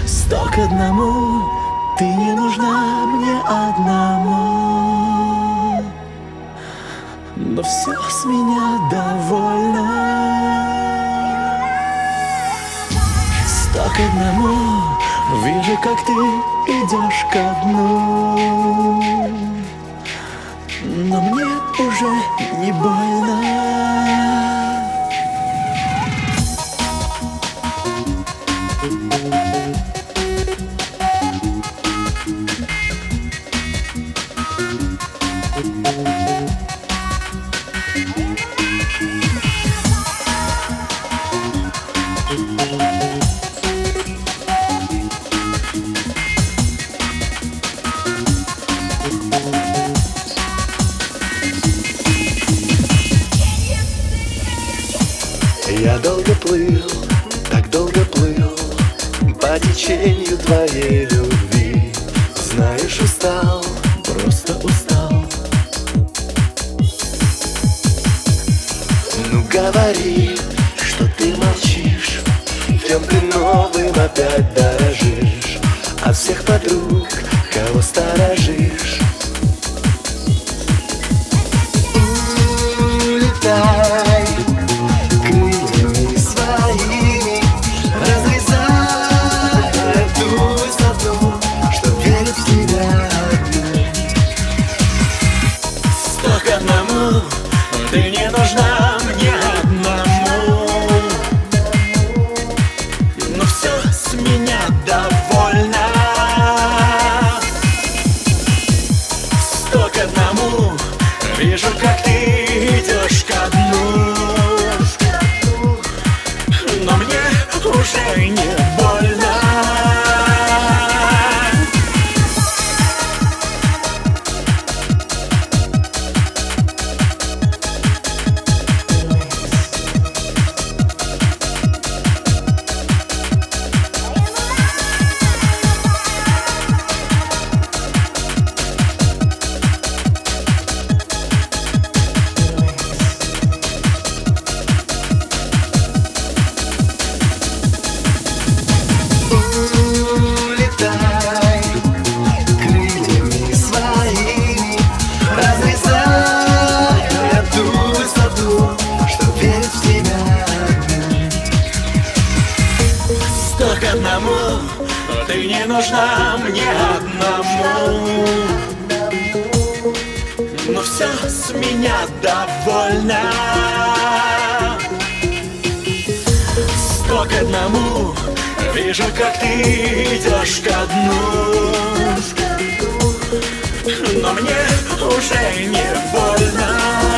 100 к 1, ты не нужна мне одному, но все с меня довольно. 100 к 1, вижу, как ты идешь ко дну, но мне уже не больно. Я долго плыл, так долго плыл по течению твоей любви. Знаешь, устал, Просто устал. ну говори, что ты молчишь. Тем ты новым опять дорожишь, а всех подруг кого сторожишь. Улетай крыльями своими, разрезая ту высоту, что верит в тебя. 100 к 1, ты не нужна мне одному, но все с меня довольно. 100 к 1, вижу, как ты идешь ко дну, но мне уже не больно. Улетай крыльями своими, разрезая ту высоту, что верит в тебя. 100 к 1, ты не нужна мне одному, но все с меня довольно. 100 к 1, вижу, как ты идешь ко дну, но мне уже не больно.